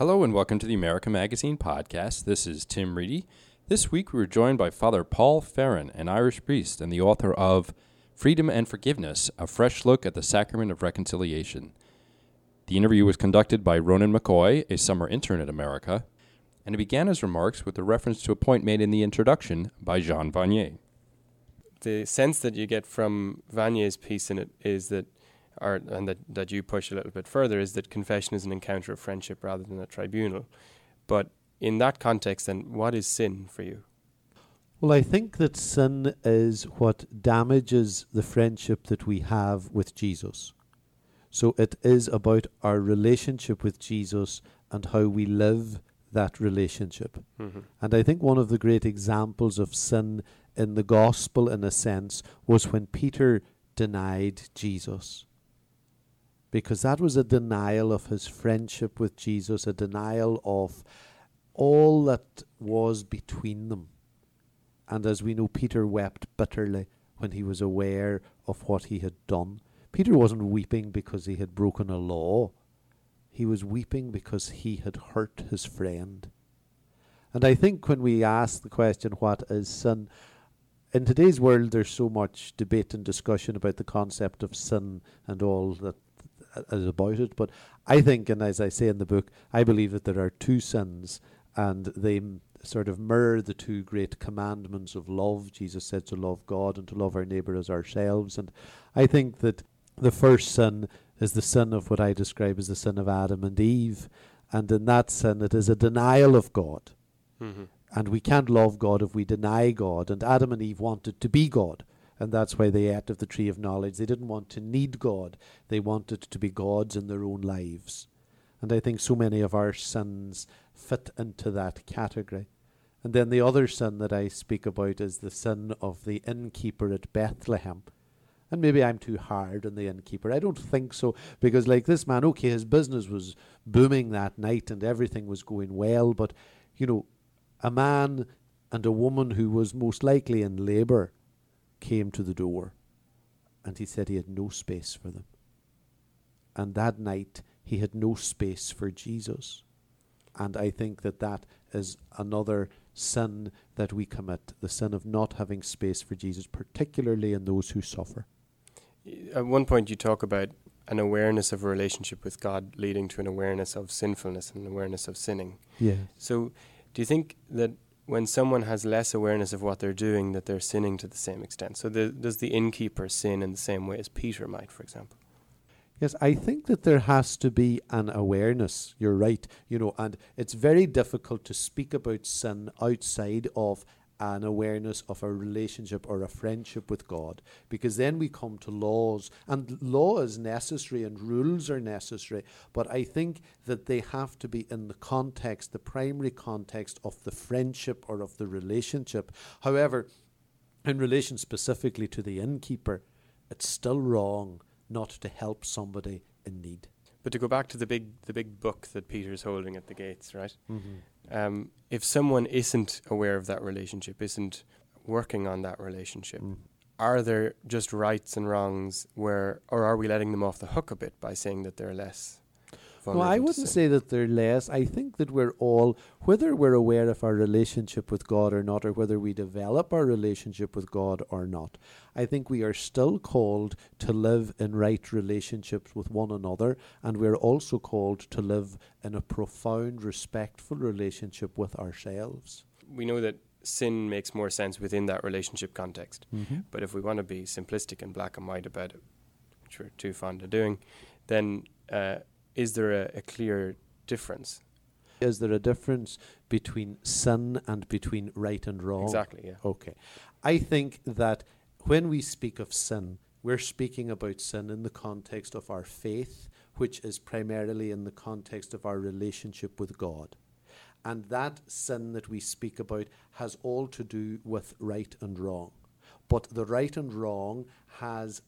Hello and welcome to the America Magazine podcast. This is Tim Reedy. This week we were joined by Father Paul Farron, an Irish priest and the author of Freedom and Forgiveness, a fresh look at the sacrament of reconciliation. The interview was conducted by Ronan McCoy, a summer intern at America, and it began his remarks with a reference to a point made in the introduction by Jean Vanier. The sense that you get from Vanier's piece in it is that that you push a little bit further, is that confession is an encounter of friendship rather than a tribunal. But in that context, then, what is sin for you? Well, I think that sin is what damages the friendship that we have with Jesus. So it is about our relationship with Jesus and how we live that relationship. Mm-hmm. And I think one of the great examples of sin in the gospel, in a sense, was when Peter denied Jesus. Because that was a denial of his friendship with Jesus, a denial of all that was between them. And as we know, Peter wept bitterly when he was aware of what he had done. Peter wasn't weeping because he had broken a law. He was weeping because he had hurt his friend. And I think when we ask the question, what is sin? In today's world, there's so much debate and discussion about the concept of sin and all that is about it. But I think, and as I say in the book, I believe that there are two sins, and they sort of mirror the two great commandments of love. Jesus said to love God and to love our neighbour as ourselves. And I think that the first sin is the sin of what I describe as the sin of Adam and Eve. And in that sin, it is a denial of God. Mm-hmm. And we can't love God if we deny God. And Adam and Eve wanted to be God. And that's why they ate of the tree of knowledge. They didn't want to need God. They wanted to be gods in their own lives. And I think so many of our sins fit into that category. And then the other sin that I speak about is the sin of the innkeeper at Bethlehem. And maybe I'm too hard on the innkeeper. I don't think so. Because like this man, okay, his business was booming that night and everything was going well. But, you know, a man and a woman who was most likely in labour came to the door, and he said he had no space for them. And that night he had no space for Jesus. And I think that that is another sin that we commit, the sin of not having space for Jesus, particularly in those who suffer. At one point you talk about an awareness of a relationship with God leading to an awareness of sinfulness and an awareness of sinning. Yeah. So do you think that when someone has less awareness of what they're doing, that they're sinning to the same extent? So does the innkeeper sin in the same way as Peter might, for example? Yes, I think that there has to be an awareness. You're right. You know, and it's very difficult to speak about sin outside of an awareness of a relationship or a friendship with God, because then we come to laws, and law is necessary and rules are necessary, but I think that they have to be in the context, the primary context of the friendship or of the relationship. However, in relation specifically to the innkeeper, it's still wrong not to help somebody in need. But to go back to the big book that Peter's holding at the gates, right? Mm-hmm. If someone isn't aware of that relationship, isn't working on that relationship, are there just rights and wrongs or are we letting them off the hook a bit by saying that they're less vulnerable? No, I wouldn't say that they're less. I think that we're all, whether we're aware of our relationship with God or not, or whether we develop our relationship with God or not, I think we are still called to live in right relationships with one another, and we're also called to live in a profound, respectful relationship with ourselves. We know that sin makes more sense within that relationship context, but if we want to be simplistic and black and white about it, which we're too fond of doing, then is there a clear difference? Is there a difference between sin and between right and wrong? Exactly, yeah. Okay. I think that when we speak of sin, we're speaking about sin in the context of our faith, which is primarily in the context of our relationship with God. And that sin that we speak about has all to do with right and wrong. But the right and wrong has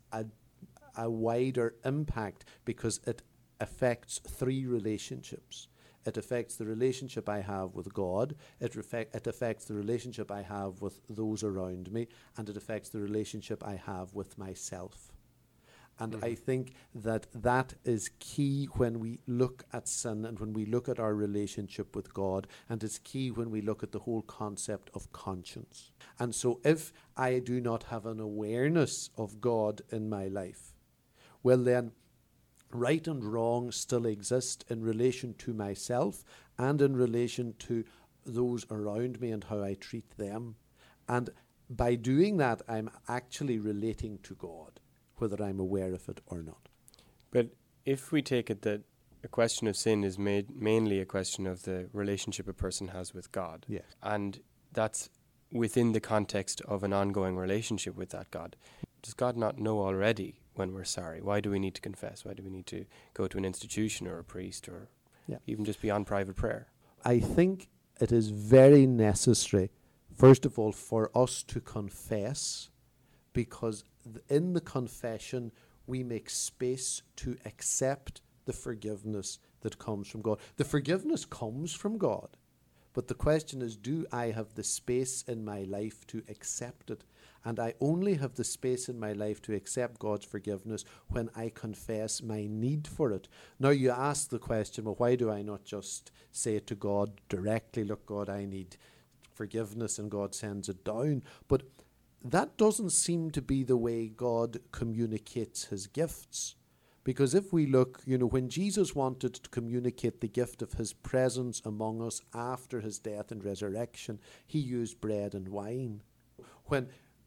a wider impact because it affects three relationships. It affects the relationship I have with God, it affects the relationship I have with those around me, and it affects the relationship I have with myself. And I think that that is key when we look at sin and when we look at our relationship with God, and it's key when we look at the whole concept of conscience. And so if I do not have an awareness of God in my life, well then, right and wrong still exist in relation to myself and in relation to those around me and how I treat them. And by doing that, I'm actually relating to God, whether I'm aware of it or not. But if we take it that a question of sin is mainly a question of the relationship a person has with God, Yes. and that's within the context of an ongoing relationship with that God, does God not know already when we're sorry? Why do we need to confess? Why do we need to go to an institution or a priest or even just beyond private prayer? I think it is very necessary, first of all, for us to confess, because in the confession we make space to accept the forgiveness that comes from God. The forgiveness comes from God, but the question is, do I have the space in my life to accept it? And I only have the space in my life to accept God's forgiveness when I confess my need for it. Now you ask the question, well, why do I not just say it to God directly? Look, God, I need forgiveness, and God sends it down. But that doesn't seem to be the way God communicates his gifts. Because if we look, when Jesus wanted to communicate the gift of his presence among us after his death and resurrection, he used bread and wine. When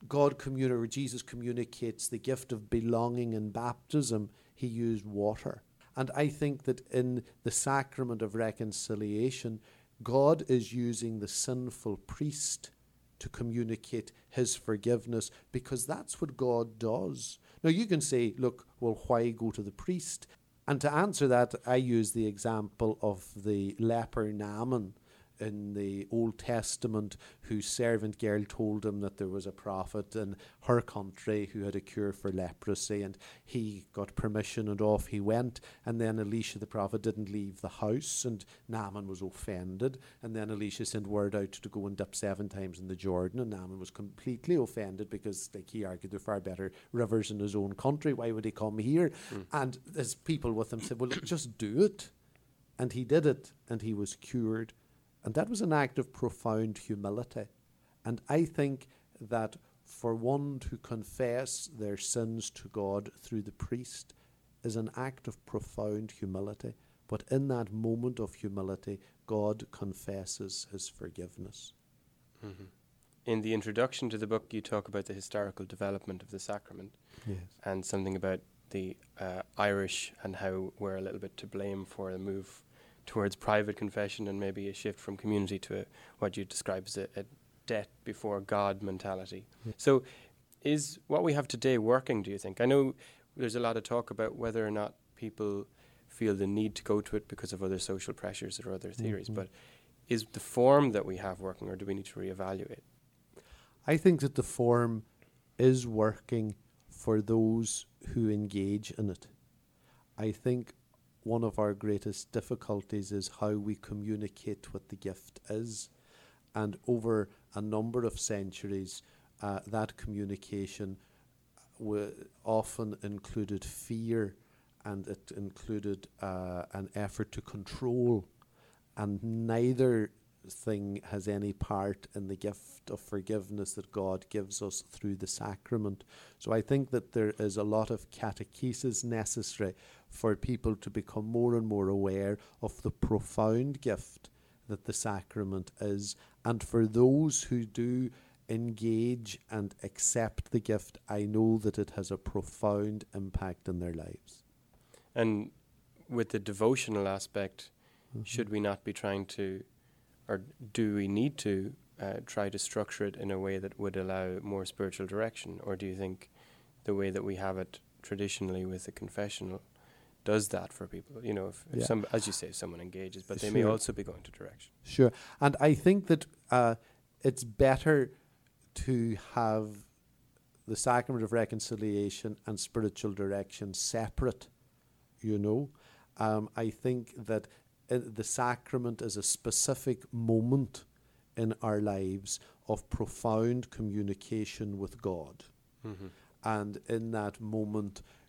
Jesus communicates the gift of belonging in baptism, he used water. And I think that in the sacrament of reconciliation, God is using the sinful priest to communicate his forgiveness, because that's what God does. Now you can say, look, well, why go to the priest? And to answer that, I use the example of the leper Naaman in the Old Testament, whose servant girl told him that there was a prophet in her country who had a cure for leprosy, and he got permission and off he went. And then Elisha the prophet didn't leave the house, and Naaman was offended. And then Elisha sent word out to go and dip 7 times in the Jordan, and Naaman was completely offended, because he argued there are far better rivers in his own country. Why would he come here? And his people with him said, well, just do it. And he did it, and he was cured. And that was an act of profound humility. And I think that for one to confess their sins to God through the priest is an act of profound humility. But in that moment of humility, God confesses his forgiveness. Mm-hmm. In the introduction to the book, you talk about the historical development of the sacrament. Yes. And something about the Irish and how we're a little bit to blame for the move towards private confession and maybe a shift from community to what you describe as a debt before God mentality. Yeah. So is what we have today working, do you think? I know there's a lot of talk about whether or not people feel the need to go to it because of other social pressures or other theories, but is the form that we have working, or do we need to reevaluate? I think that the form is working for those who engage in it. I think one of our greatest difficulties is how we communicate what the gift is. And over a number of centuries, that communication often included fear, and it included an effort to control. And neither thing has any part in the gift of forgiveness that God gives us through the sacrament. So I think that there is a lot of catechesis necessary for people to become more and more aware of the profound gift that the sacrament is. And for those who do engage and accept the gift, I know that it has a profound impact in their lives. And with the devotional aspect, should we not be trying to, or do we need to try to structure it in a way that would allow more spiritual direction? Or do you think the way that we have it traditionally with the confessional does that for people? You know, if some, as you say, someone engages, but they may also be going to direction. Sure. And I think that it's better to have the sacrament of reconciliation and spiritual direction separate, you know. I think that the sacrament is a specific moment in our lives of profound communication with God. And in that moment,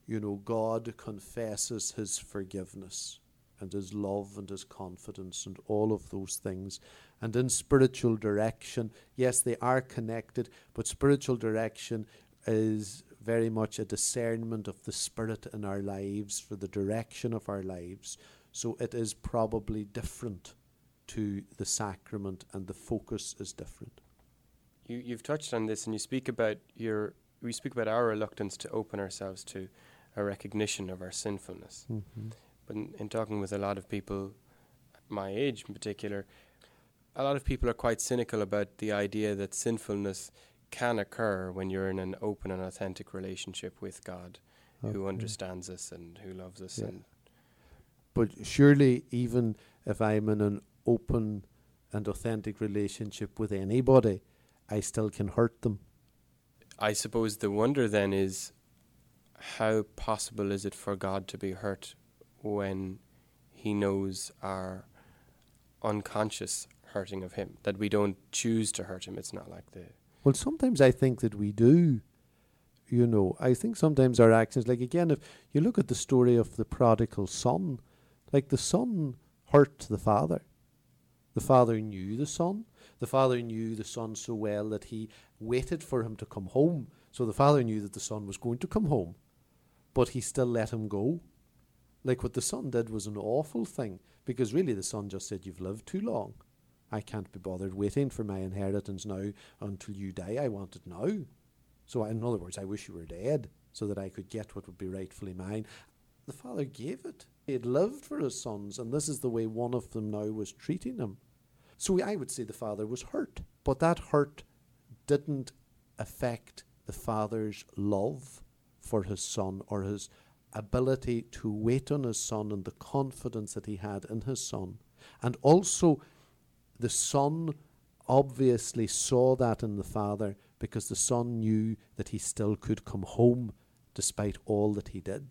God confesses his forgiveness and his love and his confidence and all of those things. And in spiritual direction, yes, they are connected, but spiritual direction is very much a discernment of the Spirit in our lives for the direction of our lives. So it is probably different to the sacrament, and the focus is different. You've touched on this, and we speak about our reluctance to open ourselves to a recognition of our sinfulness. Mm-hmm. But in talking with a lot of people, my age in particular, a lot of people are quite cynical about the idea that sinfulness can occur when you're in an open and authentic relationship with God, who understands us and who loves us. Yeah. And but surely, even if I'm in an open and authentic relationship with anybody, I still can hurt them. I suppose the wonder then is, how possible is it for God to be hurt when he knows our unconscious hurting of him, that we don't choose to hurt him? It's not like Well, sometimes I think that we do. I think sometimes our actions, like again, if you look at the story of the prodigal son, like the son hurt the father. The father knew the son. The father knew the son so well that he waited for him to come home. So the father knew that the son was going to come home, but he still let him go. Like what the son did was an awful thing, because really the son just said, "You've lived too long. I can't be bothered waiting for my inheritance now until you die. I want it now." So in other words, I wish you were dead so that I could get what would be rightfully mine. The father gave it. He had lived for his sons, and this is the way one of them now was treating him. So I would say the father was hurt, but that hurt didn't affect the father's love for his son or his ability to wait on his son and the confidence that he had in his son. And also, the son obviously saw that in the father, because the son knew that he still could come home despite all that he did.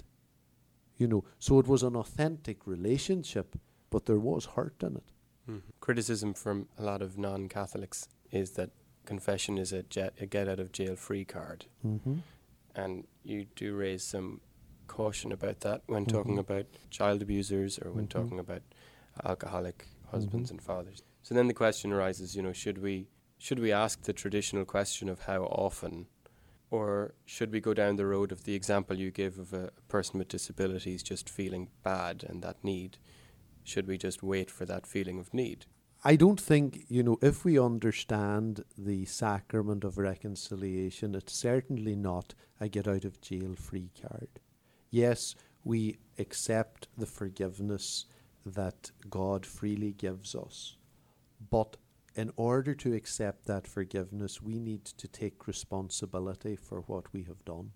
So it was an authentic relationship, but there was hurt in it. Criticism from a lot of non-Catholics is that confession is a get-out-of-jail-free card. Mm-hmm. And you do raise some caution about that when talking about child abusers or when talking about alcoholic husbands and fathers. So then the question arises, should we ask the traditional question of how often, or should we go down the road of the example you give of a person with disabilities just feeling bad and that need? Should we just wait for that feeling of need? I don't think, if we understand the sacrament of reconciliation, it's certainly not a get-out-of-jail-free card. Yes, we accept the forgiveness that God freely gives us, but in order to accept that forgiveness, we need to take responsibility for what we have done.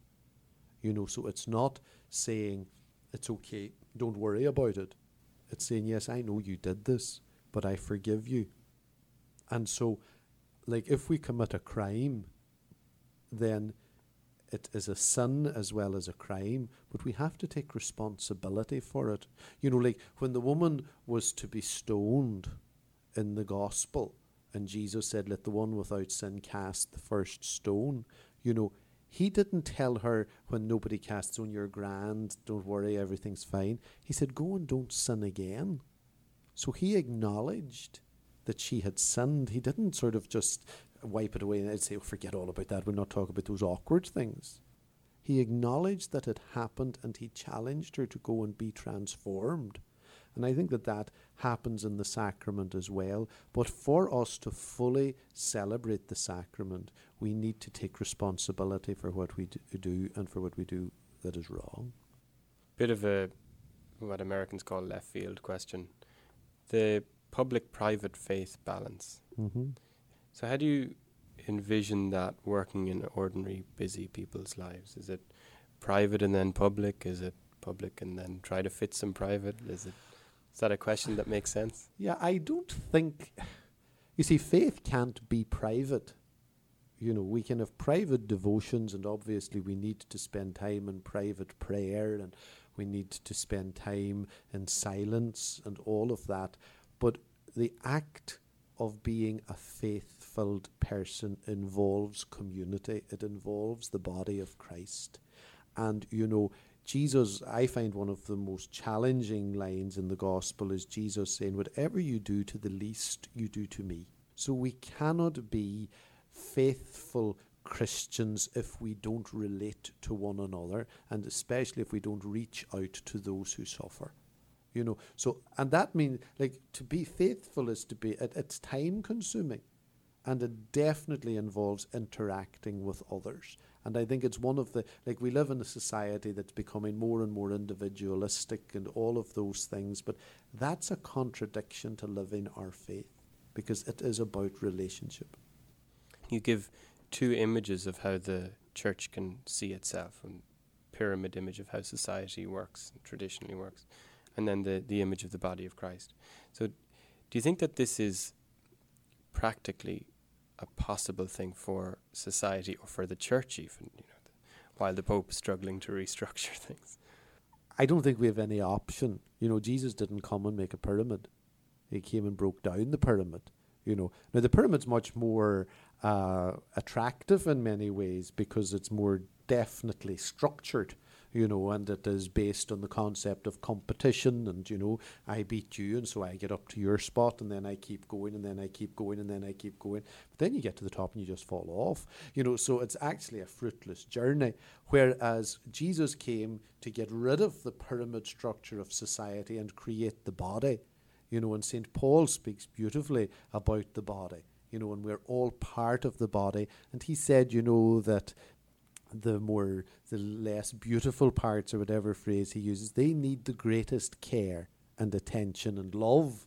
So it's not saying, it's okay, don't worry about it. It's saying, yes, I know you did this, but I forgive you. And so, if we commit a crime, then it is a sin as well as a crime, but we have to take responsibility for it. When the woman was to be stoned in the gospel, and Jesus said, "Let the one without sin cast the first stone," he didn't tell her, when nobody casts on your grand, don't worry, everything's fine. He said, "Go and don't sin again." So he acknowledged that she had sinned. He didn't sort of just wipe it away and say, forget all about that, we'll not talk about those awkward things. He acknowledged that it happened, and he challenged her to go and be transformed. And I think that happens in the sacrament as well. But for us to fully celebrate the sacrament, we need to take responsibility for what we do and for what we do that is wrong. Bit of what Americans call left field question. The public-private faith balance. Mm-hmm. So how do you envision that working in ordinary, busy people's lives? Is it private and then public? Is it public and then try to fit some private? Is that a question that makes sense? Yeah, I don't think... You see, faith can't be private. We can have private devotions, and obviously we need to spend time in private prayer, and we need to spend time in silence and all of that. But the act of being a faith-filled person involves community. It involves the body of Christ. And, Jesus, I find one of the most challenging lines in the gospel is Jesus saying, whatever you do to the least, you do to me. So we cannot be faithful Christians if we don't relate to one another, and especially if we don't reach out to those who suffer. So, and that means, to be faithful is to be, it's time consuming, and it definitely involves interacting with others. And I think it's one of the, we live in a society that's becoming more and more individualistic and all of those things, but that's a contradiction to living our faith, because it is about relationship. You give two images of how the church can see itself, and pyramid image of how society works, traditionally works, and then the image of the body of Christ. So do you think that this is practically a possible thing for society, or for the church even, while the Pope is struggling to restructure things? I don't think we have any option. Jesus didn't come and make a pyramid. He came and broke down the pyramid. Now the pyramid's much more attractive in many ways, because it's more definitely structured, and it is based on the concept of competition, and I beat you, and so I get up to your spot, and then I keep going, and then I keep going, and then I keep going. But then you get to the top and you just fall off, so it's actually a fruitless journey. Whereas Jesus came to get rid of the pyramid structure of society and create the body. And St. Paul speaks beautifully about the body, and we're all part of the body. And he said, that the less beautiful parts, or whatever phrase he uses, they need the greatest care and attention and love,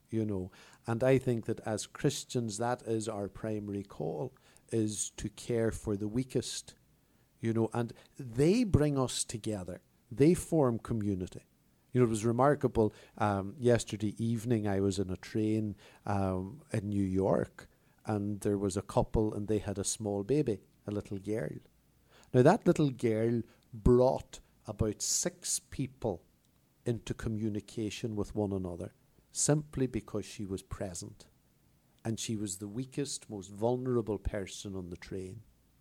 And I think that as Christians, that is our primary call, is to care for the weakest, and they bring us together. They form community. It was remarkable. Yesterday evening, I was in a train in New York, and there was a couple, and they had a small baby, a little girl. Now, that little girl brought about 6 people into communication with one another, simply because she was present. And she was the weakest, most vulnerable person on the train.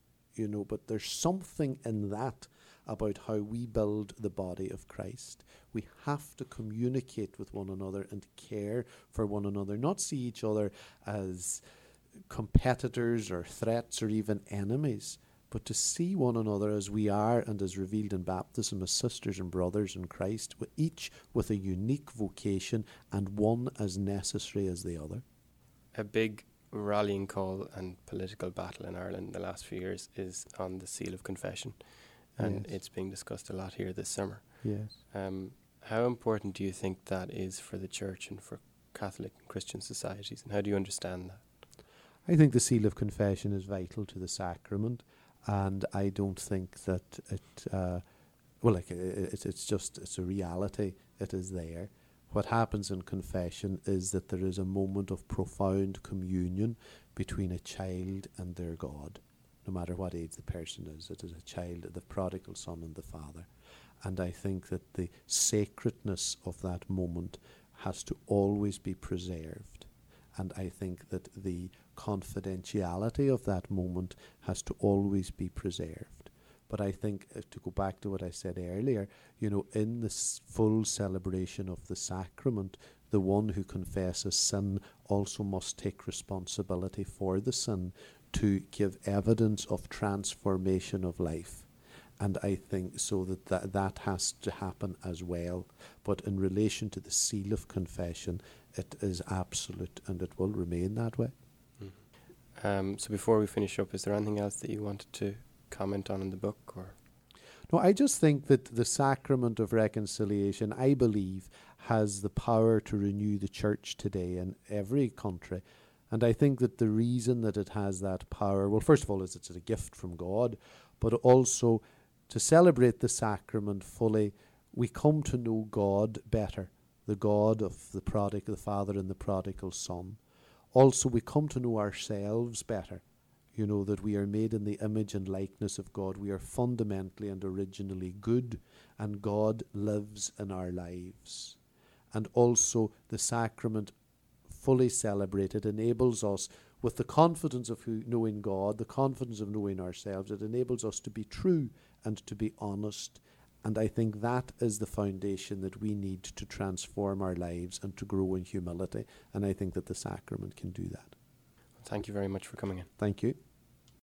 But there's something in that about how we build the body of Christ. We have to communicate with one another and care for one another, not see each other as competitors or threats or even enemies, but to see one another as we are, and as revealed in baptism, as sisters and brothers in Christ, each with a unique vocation and one as necessary as the other. A big rallying call and political battle in Ireland in the last few years is on the seal of confession, and it's being discussed a lot here this summer. Yes. How important do you think that is for the church and for Catholic and Christian societies, and how do you understand that? I think the seal of confession is vital to the sacrament, and I don't think that it's a reality. It is there. What happens in confession is that there is a moment of profound communion between a child and their God, no matter what age the person is. It is a child, the prodigal son and the father. And I think that the sacredness of that moment has to always be preserved. And I think that the confidentiality of that moment has to always be preserved. But I think, to go back to what I said earlier, in this full celebration of the sacrament, the one who confesses sin also must take responsibility for the sin to give evidence of transformation of life. And I think so that has to happen as well. But in relation to the seal of confession, it is absolute, and it will remain that way. So before we finish up, is there anything else that you wanted to comment on in the book? Or No, I just think that the sacrament of reconciliation, I believe, has the power to renew the church today in every country. And I think that the reason that it has that power, well, first of all, is it's a gift from God, but also to celebrate the sacrament fully, we come to know God better, the God of the Father and the prodigal Son. Also, we come to know ourselves better, that we are made in the image and likeness of God. We are fundamentally and originally good, and God lives in our lives. And also, the sacrament fully celebrated enables us, with the confidence of knowing God, the confidence of knowing ourselves, it enables us to be true and to be honest And I think that is the foundation that we need to transform our lives and to grow in humility. And I think that the sacrament can do that. Thank you very much for coming in. Thank you.